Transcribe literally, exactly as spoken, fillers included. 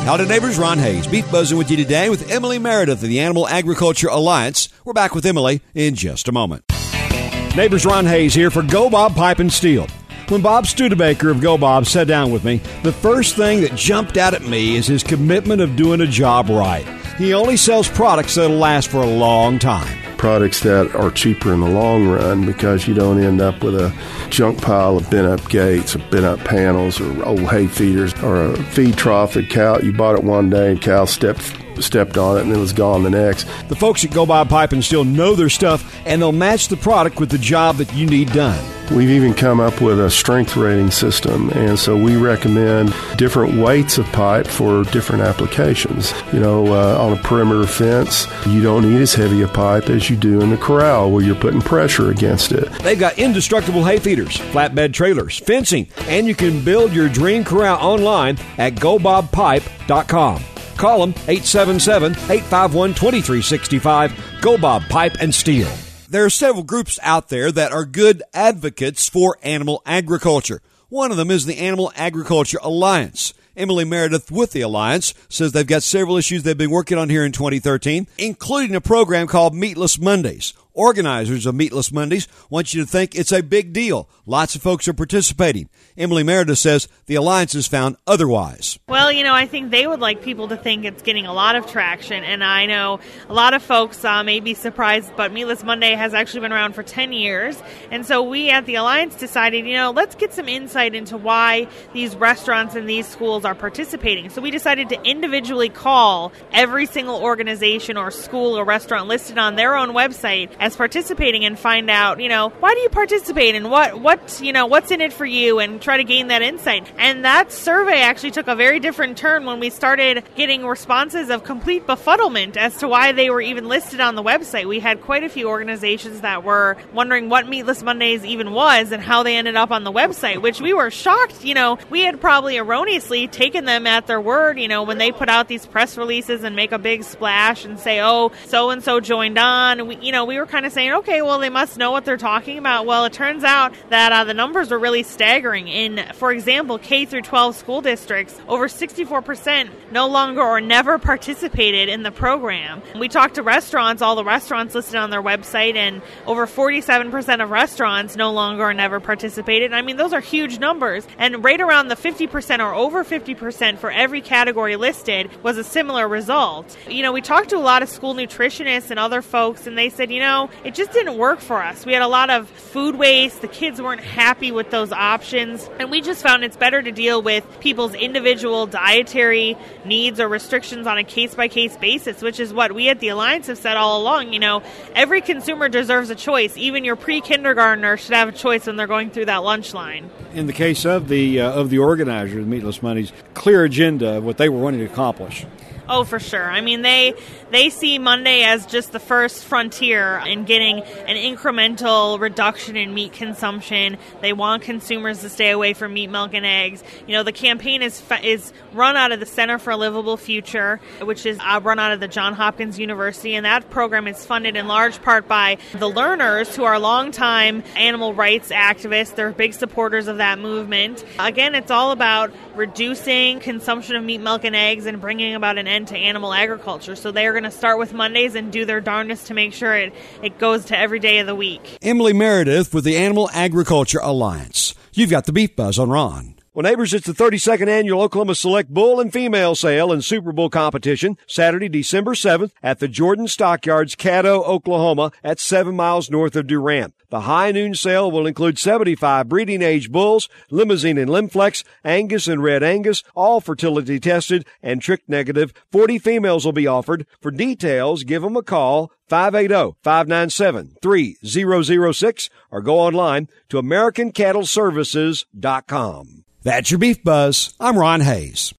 Howdy neighbors, Ron Hayes, Beef Buzzing with you today with Emily Meredith of the Animal Agriculture Alliance. We're back with Emily in just a moment. Neighbors, Ron Hayes here for Go Bob Pipe and Steel. When Bob Studebaker of Go Bob sat down with me, the first thing that jumped out at me is his commitment of doing a job right. He only sells products that'll last for a long time. Products that are cheaper in the long run because you don't end up with a junk pile of bent-up gates or bent-up panels or old hay feeders or a feed trough that cow, you bought it one day and cow stepped stepped on it and it was gone the next. The folks at Go Bob Pipe and Steel know their stuff, and they'll match the product with the job that you need done. We've even come up with a strength rating system, and so we recommend different weights of pipe for different applications. You know, uh, on a perimeter fence, you don't need as heavy a pipe as you do in the corral where you're putting pressure against it. They've got indestructible hay feeders, flatbed trailers, fencing, and you can build your dream corral online at go bob pipe dot com. Call them eight seven seven, eight five one, two three six five, Go Bob Pipe and Steel. There are several groups out there that are good advocates for animal agriculture. One of them is the Animal Agriculture Alliance. Emily Meredith with the Alliance says they've got several issues they've been working on here in twenty thirteen, including a program called Meatless Mondays. Organizers of Meatless Mondays want you to think it's a big deal. Lots of folks are participating. Emily Meredith says the Alliance has found otherwise. Well, you know, I think they would like people to think it's getting a lot of traction, and I know a lot of folks uh, may be surprised, but Meatless Monday has actually been around for ten years, and so we at the Alliance decided, you know, let's get some insight into why these restaurants and these schools are participating. So we decided to individually call every single organization or school or restaurant listed on their own website as participating and find out, you know, why do you participate and what, what, you know, what's in it for you, and try to gain that insight. And that survey actually took a very different turn when we started getting responses of complete befuddlement as to why they were even listed on the website. We had quite a few organizations that were wondering what Meatless Mondays even was and how they ended up on the website, which we were shocked. You know, we had probably erroneously taken them at their word, you know, when they put out these press releases and make a big splash and say, oh, so-and-so joined on. We, you know, we were kind of saying, okay, well, they must know what they're talking about. Well, it turns out that uh, the numbers were really staggering. In, for example, K through twelve school districts, over sixty-four percent no longer or never participated in the program. We talked to restaurants, all the restaurants listed on their website, and over forty-seven percent of restaurants no longer or never participated. I mean, those are huge numbers. And right around the fifty percent or over fifty percent for every category listed was a similar result. You know, we talked to a lot of school nutritionists and other folks, and they said, you know, it just didn't work for us. We had a lot of food waste. The kids weren't happy with those options. And we just found it's better to deal with people's individual dietary needs or restrictions on a case-by-case basis, which is what we at the Alliance have said all along. You know, every consumer deserves a choice. Even your pre-kindergartner should have a choice when they're going through that lunch line. In the case of the uh, of the organizers of Meatless Mondays, clear agenda of what they were wanting to accomplish. Oh, for sure. I mean, they they see Monday as just the first frontier in getting an incremental reduction in meat consumption. They want consumers to stay away from meat, milk, and eggs. You know, the campaign is is run out of the Center for a Livable Future, which is uh, run out of the Johns Hopkins University, and that program is funded in large part by the Learners, who are longtime animal rights activists. They're big supporters of that movement. Again, it's all about reducing consumption of meat, milk, and eggs and bringing about an end to animal agriculture. So they are going to start with Mondays and do their darndest to make sure it, it goes to every day of the week. Emily Meredith with the Animal Agriculture Alliance. You've got the Beef Buzz on Ron. Well, neighbors, it's the thirty-second Annual Oklahoma Select Bull and Female Sale and Super Bowl Competition, Saturday, December seventh, at the Jordan Stockyards, Caddo, Oklahoma, at seven miles north of Durant. The high noon sale will include seventy-five breeding-age bulls, Limousine and Limflex, Angus and Red Angus, all fertility tested and trick negative. forty females will be offered. For details, give them a call, five eight zero, five nine seven, three zero zero six, or go online to American Cattle Services dot com. That's your Beef Buzz. I'm Ron Hayes.